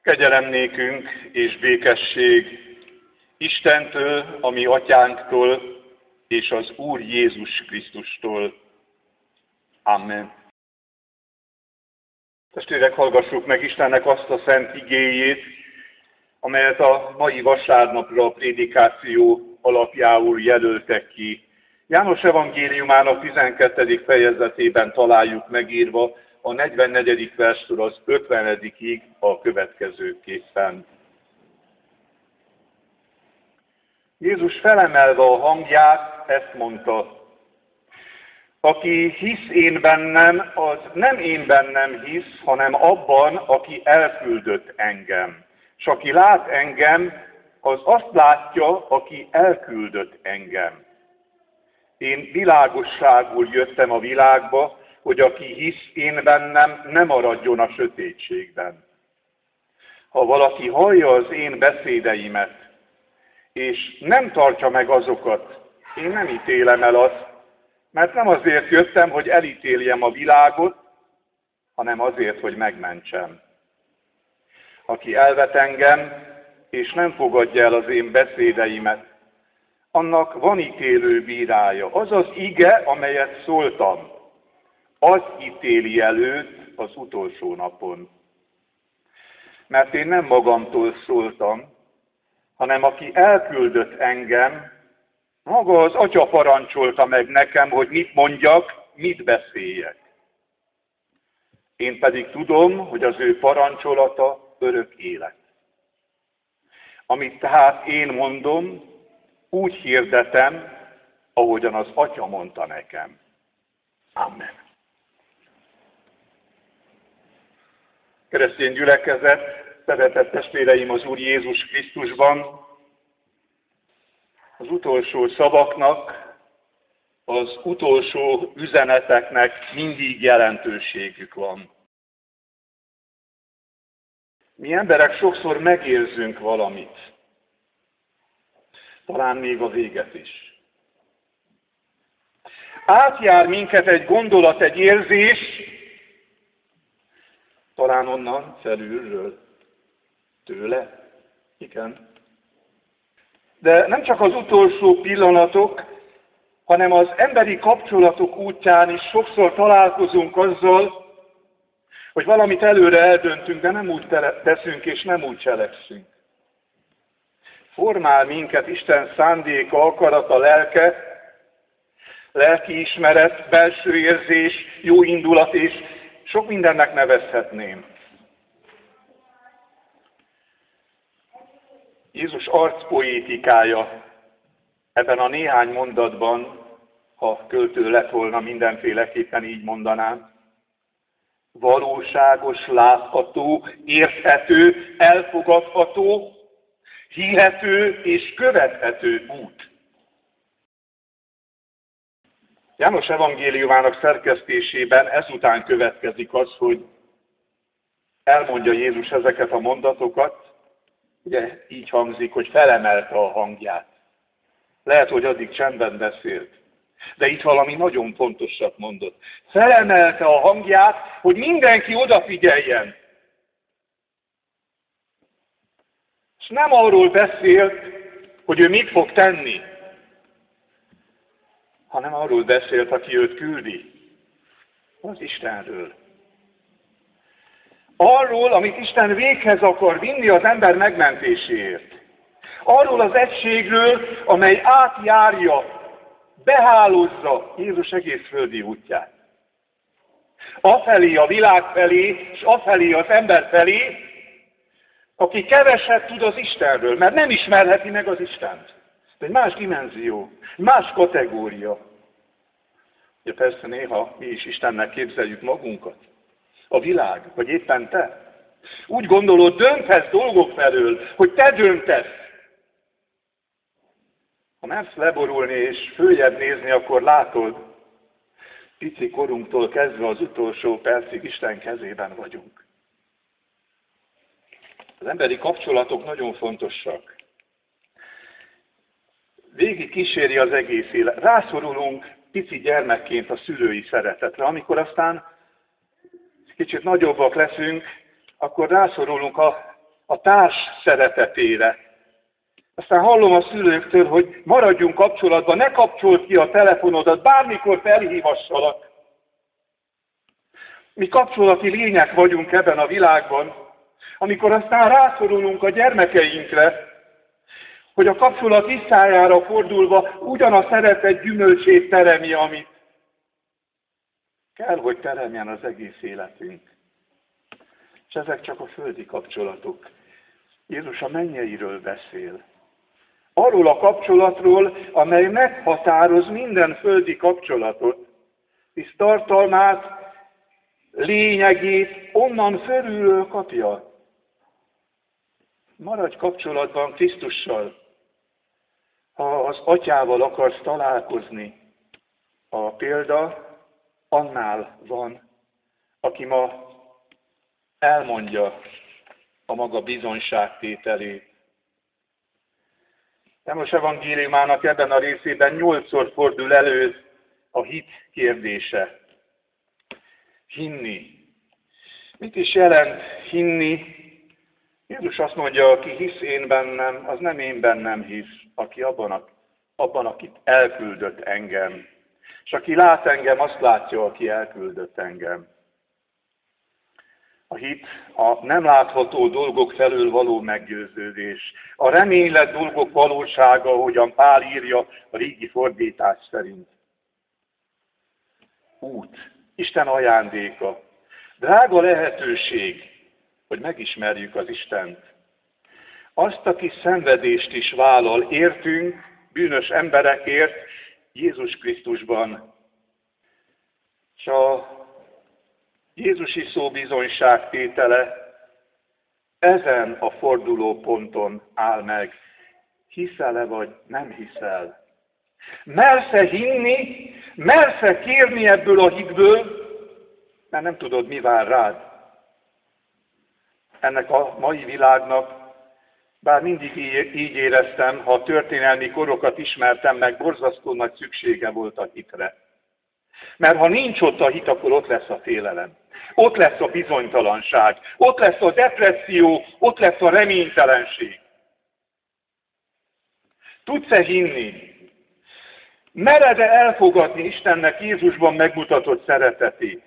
Kegyelem nékünk és békesség Istentől, a mi atyánktól, és az Úr Jézus Krisztustól. Amen. Testvérek, hallgassuk meg Istennek azt a szent igéjét, amelyet a mai vasárnapra a prédikáció alapjául jelöltek ki. János evangéliumának 12. fejezetében találjuk megírva a 44. verstől az 50-ig a következőképpen. Jézus felemelve a hangját ezt mondta: aki hisz én bennem, az nem én bennem hisz, hanem abban, aki elküldött engem. És aki lát engem, az azt látja, aki elküldött engem. Én világosságul jöttem a világba, hogy aki hisz én bennem, ne maradjon a sötétségben. Ha valaki hallja az én beszédeimet, és nem tartja meg azokat, én nem ítélem el azt, mert nem azért jöttem, hogy elítéljem a világot, hanem azért, hogy megmentsem. Aki elvet engem, és nem fogadja el az én beszédeimet, annak van ítélő bírája. Az az ige, amelyet szóltam, az ítéli előtt az utolsó napon. Mert én nem magamtól szóltam, hanem aki elküldött engem, maga az Atya parancsolta meg nekem, hogy mit mondjak, mit beszéljek. Én pedig tudom, hogy az ő parancsolata örök élet. Amit tehát én mondom, úgy hirdetem, ahogyan az Atya mondta nekem. Amen. Keresztény gyülekezet, szeretett testvéreim az Úr Jézus Krisztusban, az utolsó szavaknak, az utolsó üzeneteknek mindig jelentőségük van. Mi emberek sokszor megérzünk valamit, talán még a véget is. Átjár minket egy gondolat, egy érzés, talán onnan, felülről, tőle, igen. De nem csak az utolsó pillanatok, hanem az emberi kapcsolatok útján is sokszor találkozunk azzal, hogy valamit előre eldöntünk, de nem úgy teszünk és nem úgy cselekszünk. Formál minket Isten szándéka, akarata, lelke, lelkiismeret, belső érzés, jó indulat, és sok mindennek nevezhetném. Jézus arcpoétikája ebben a néhány mondatban, ha költő lett volna, mindenféleképpen így mondanám, valóságos, látható, érthető, elfogadható, hihető és követhető út. János evangéliumának szerkesztésében ezután következik az, hogy elmondja Jézus ezeket a mondatokat, ugye így hangzik, hogy felemelte a hangját. Lehet, hogy addig csendben beszélt, de itt valami nagyon fontosat mondott. Felemelte a hangját, hogy mindenki odafigyeljen. És nem arról beszélt, hogy ő mit fog tenni, hanem arról beszélt, aki őt küldi, az Istenről. Arról, amit Isten véghez akar vinni az ember megmentéséért. Arról az egységről, amely átjárja, behálózza Jézus egész földi útját. Afelé, a világ felé, és afelé az ember felé, aki keveset tud az Istenről, mert nem ismerheti meg az Istent. Ez egy más dimenzió, más kategória. Ugye persze néha mi is Istennek képzeljük magunkat. A világ, vagy éppen te. Úgy gondolod, dönthetsz dolgok felől, hogy te döntesz. Ha mersz leborulni és följebb nézni, akkor látod, pici korunktól kezdve az utolsó percig Isten kezében vagyunk. Az emberi kapcsolatok nagyon fontosak. Végig kíséri az egész élet. Rászorulunk pici gyermekként a szülői szeretetre, amikor aztán kicsit nagyobbak leszünk, akkor rászorulunk a a társ szeretetére. Aztán hallom a szülőktől, hogy maradjunk kapcsolatban, ne kapcsold ki a telefonodat, bármikor felhívassalak. Mi kapcsolati lények vagyunk ebben a világban, amikor aztán rászorulunk a gyermekeinkre, hogy a kapcsolat visszájára fordulva ugyan a szeretet gyümölcsét teremje, amit kell, hogy teremjen az egész életünk. És ezek csak a földi kapcsolatok. Jézus a mennyeiről beszél. Arról a kapcsolatról, amely meghatároz minden földi kapcsolatot, hisz tartalmát, lényegét onnan fölülről kapja. Maradj kapcsolatban Krisztussal. Ha az atyával akarsz találkozni, a példa annál van, aki ma elmondja a maga bizonyságtételét. János evangéliumának ebben a részében 8-szor fordul elő a hit kérdése. Hinni. Mit is jelent hinni? Jézus azt mondja, aki hisz én bennem, az nem én bennem hisz, aki abban, akit elküldött engem. És aki lát engem, azt látja, aki elküldött engem. A hit a nem látható dolgok felől való meggyőződés. A reménylett dolgok valósága, ahogyan Pál írja a régi fordítás szerint. Út, Isten ajándéka. Drága lehetőség, hogy megismerjük az Istent. Azt, aki szenvedést is vállal értünk, bűnös emberekért, Jézus Krisztusban. És a Jézusi szó bizonyságtétele ezen a fordulóponton áll meg. Hiszel-e vagy nem hiszel? Mersz-e hinni, mersz-e kérni ebből a hitből, mert nem tudod, mi vár rád. Ennek a mai világnak, bár mindig így éreztem, ha a történelmi korokat ismertem meg, borzasztó nagy szüksége volt a hitre. Mert ha nincs ott a hit, akkor ott lesz a félelem. Ott lesz a bizonytalanság, ott lesz a depresszió, ott lesz a reménytelenség. Tudsz-e hinni? Mered-e elfogadni Istennek Jézusban megmutatott szeretetét?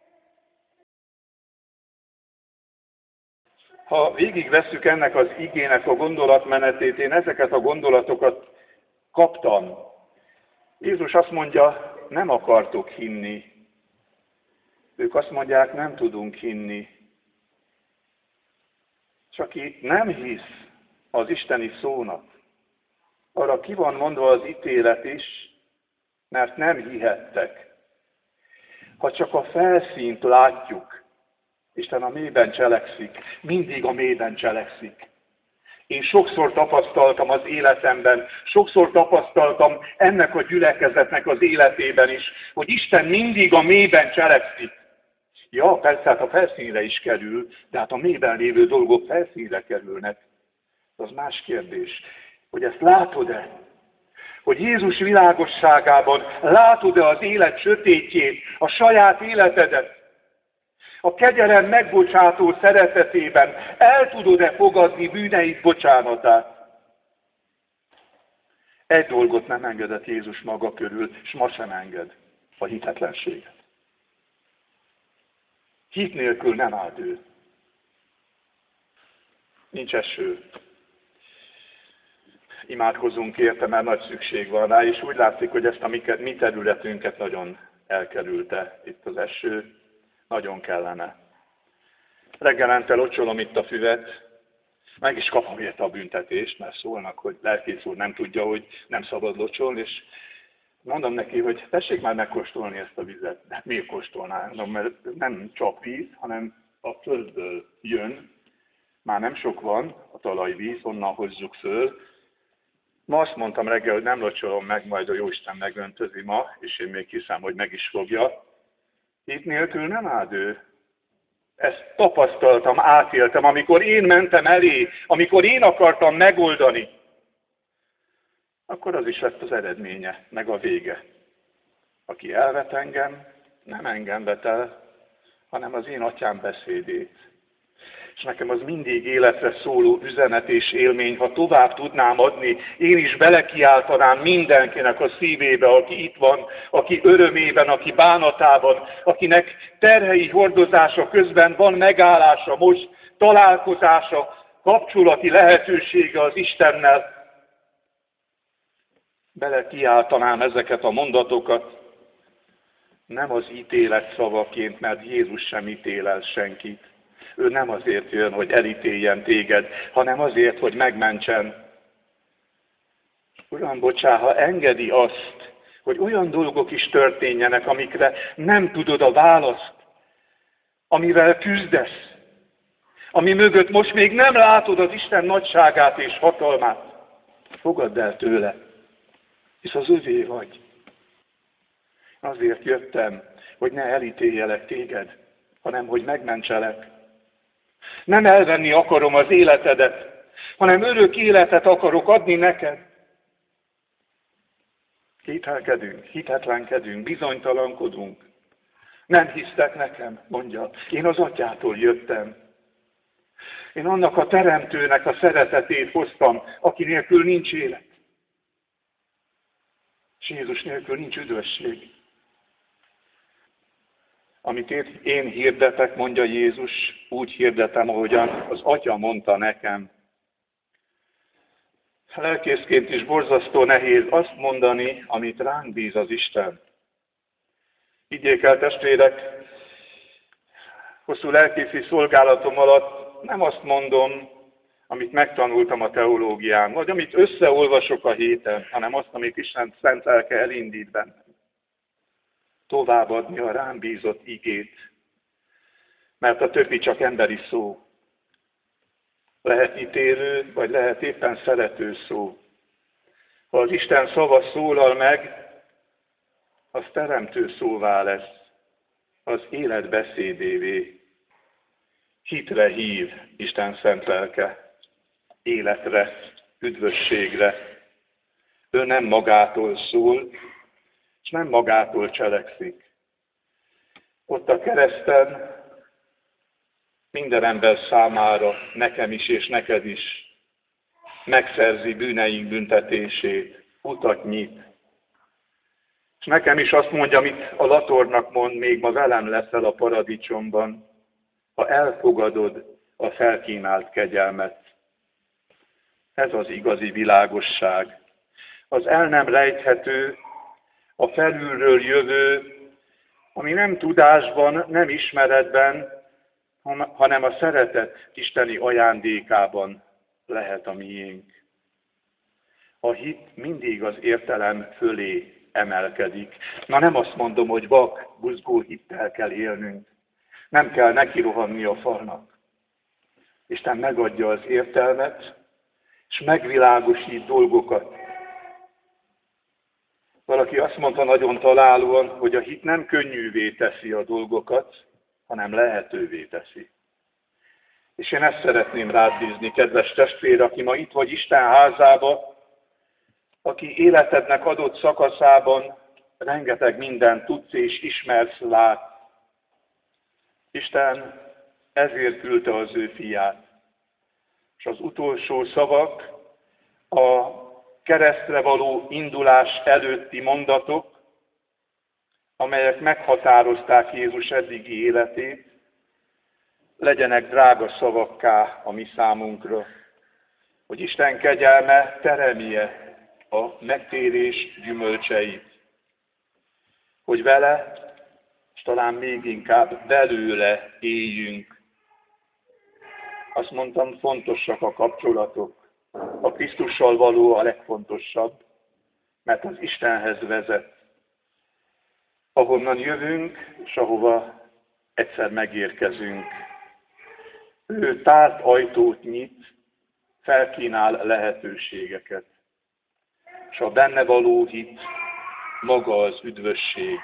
Ha végigvesszük ennek az igének a gondolatmenetét, én ezeket a gondolatokat kaptam. Jézus azt mondja, nem akartok hinni. Ők azt mondják, nem tudunk hinni. És aki nem hisz az isteni szónak, arra ki van mondva az ítélet is, mert nem hihettek. Ha csak a felszínt látjuk, Isten a mélyben cselekszik, mindig a mélyben cselekszik. Én sokszor tapasztaltam az életemben, sokszor tapasztaltam ennek a gyülekezetnek az életében is, hogy Isten mindig a mélyben cselekszik. Ja, persze, hát a felszínre is kerül, de hát a mélyben lévő dolgok felszínre kerülnek. Az más kérdés, hogy ezt látod-e? Hogy Jézus világosságában látod-e az élet sötétjét, a saját életedet? A kegyelem megbocsátó szeretetében el tudod-e fogadni bűneid bocsánatát? Egy dolgot nem engedett Jézus maga körül, és ma sem enged, a hitetlenséget. Hit nélkül nem állt ő. Nincs eső. Imádkozunk érte, mert nagy szükség van rá, és úgy látszik, hogy ezt a mi területünket nagyon elkerülte itt az eső. Nagyon kellene. Reggelente locsolom itt a füvet, meg is kapom érte a büntetést, mert szólnak, hogy lelkész úr nem tudja, hogy nem szabad locsolni, és mondom neki, hogy tessék már megkóstolni ezt a vizet. De miért kóstolnám? Mert nem csapvíz, hanem a földből jön. Már nem sok van a talajvíz, onnan hozzuk föl. Ma azt mondtam reggel, hogy nem locsolom meg, majd a Jóisten megöntözi ma, és én még hiszem, hogy meg is fogja. Hit nélkül nem áld ő. Ezt tapasztaltam, átéltem, amikor én mentem elé, amikor én akartam megoldani, akkor az is lett az eredménye, meg a vége. Aki elvet engem, nem engem vet el, hanem az én atyám beszédét. És nekem az mindig életre szóló üzenet és élmény, ha tovább tudnám adni, én is belekiáltanám mindenkinek a szívébe, aki itt van, aki örömében, aki bánatában, akinek terhei hordozása közben van megállása, most találkozása, kapcsolati lehetősége az Istennel. Belekiáltanám ezeket a mondatokat, nem az ítélet szavaként, mert Jézus sem ítél el senkit. Ő nem azért jön, hogy elítéljen téged, hanem azért, hogy megmentsen. Uram, bocsá, ha engedi azt, hogy olyan dolgok is történjenek, amikre nem tudod a választ, amivel küzdesz, ami mögött most még nem látod az Isten nagyságát és hatalmát, fogadd el tőle, hisz az övé vagy. Azért jöttem, hogy ne elítéljelek téged, hanem hogy megmentselek. Nem elvenni akarom az életedet, hanem örök életet akarok adni neked. Kételkedünk, hitetlenkedünk, bizonytalankodunk. Nem hisztek nekem, mondja. Én az Atyától jöttem. Én annak a Teremtőnek a szeretetét hoztam, aki nélkül nincs élet. És Jézus nélkül nincs üdvösség. Amit én hirdetek, mondja Jézus, úgy hirdetem, ahogyan az Atya mondta nekem. Lelkészként is borzasztó nehéz azt mondani, amit ránk bíz az Isten. Higgyék el, testvérek, hosszú lelkészi szolgálatom alatt nem azt mondom, amit megtanultam a teológián, vagy amit összeolvasok a héten, hanem azt, amit Isten szent lelke elindít bennem. Továbbadni a rám bízott igét, mert a többi csak emberi szó. Lehet ítélő, vagy lehet éppen szerető szó. Ha az Isten szava szólal meg, az teremtő szóvá lesz, az élet beszédévé. Hitre hív Isten szent lelke, életre, üdvösségre. Ő nem magától szól, és nem magától cselekszik. Ott a kereszten minden ember számára, nekem is és neked is megszerzi bűneink büntetését, utat nyit. És nekem is azt mondja, amit a latornak mond, még ma velem leszel a paradicsomban, ha elfogadod a felkínált kegyelmet. Ez az igazi világosság. Az el nem rejthető, a felülről jövő, ami nem tudásban, nem ismeretben, hanem a szeretet isteni ajándékában lehet a miénk. A hit mindig az értelem fölé emelkedik. Na nem azt mondom, hogy vak, buzgó hittel kell élnünk. Nem kell neki rohanni a falnak. Isten megadja az értelmet, és megvilágosít dolgokat. Valaki azt mondta nagyon találóan, hogy a hit nem könnyűvé teszi a dolgokat, hanem lehetővé teszi. És én ezt szeretném rád bízni, kedves testvér, aki ma itt vagy Isten házába, aki életednek adott szakaszában rengeteg mindent tudsz és ismersz, látsz. Isten ezért küldte az ő fiát. És az utolsó szavak, a keresztre való indulás előtti mondatok, amelyek meghatározták Jézus eddigi életét, legyenek drága szavakká a mi számunkra, hogy Isten kegyelme teremje a megtérés gyümölcseit, hogy vele, és talán még inkább belőle éljünk. Azt mondtam, fontosak a kapcsolatok. A Krisztussal való a legfontosabb, mert az Istenhez vezet. Ahonnan jövünk, és ahova egyszer megérkezünk. Ő tárt ajtót nyit, felkínál lehetőségeket. És a benne való hit maga az üdvösség.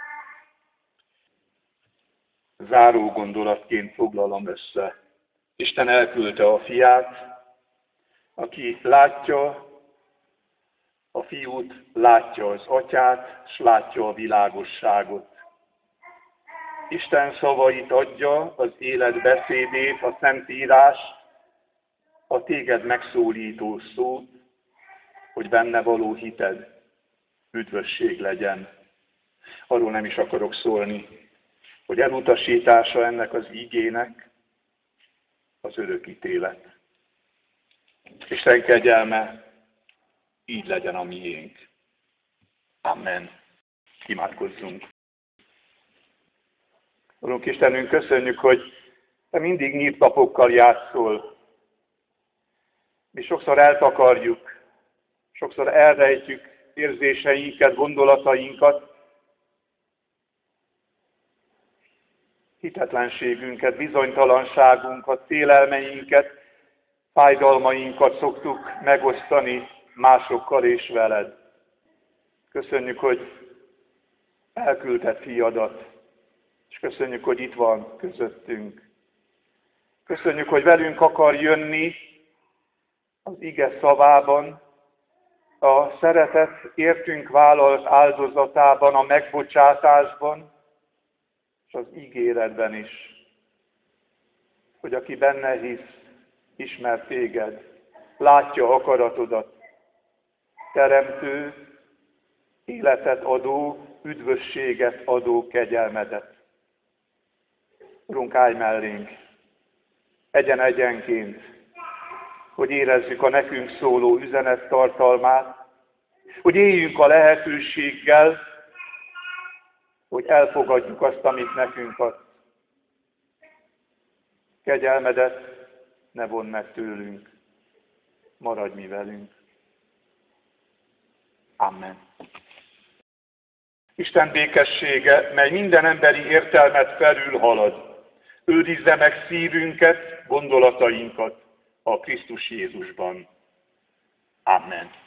Záró gondolatként foglalom össze. Isten elküldte a fiát, aki látja a fiút, látja az atyát, és látja a világosságot. Isten szavait adja, az élet beszédét, a Szentírás, a téged megszólító szót, hogy benne való hited üdvösség legyen. Arról nem is akarok szólni, hogy elutasítása ennek az igének az örök ítélet. Isten kegyelme így legyen a miénk. Amen. Imádkozzunk. Urunk Istenünk, köszönjük, hogy Te mindig nyílt lapokkal játszol. Mi sokszor eltakarjuk, sokszor elrejtjük érzéseinket, gondolatainkat, hitetlenségünket, bizonytalanságunkat, félelmeinket, fájdalmainkat szoktuk megosztani másokkal és veled. Köszönjük, hogy elküldted fiadat, és köszönjük, hogy itt van közöttünk. Köszönjük, hogy velünk akar jönni az ige szavában, a szeretet értünk vállalt áldozatában, a megbocsátásban, és az ígéretben is, hogy aki benne hisz, ismer téged, látja akaratodat, teremtő, életet adó, üdvösséget adó kegyelmedet. Urunk, állj mellénk, egyen-egyenként, hogy érezzük a nekünk szóló üzenet tartalmát, hogy éljünk a lehetőséggel, hogy elfogadjuk azt, amit nekünk ad. Kegyelmedet ne vondd meg tőlünk, maradj mi velünk. Amen. Isten békessége, mely minden emberi értelmet felülhalad, őrizze meg szívünket, gondolatainkat a Krisztus Jézusban. Amen.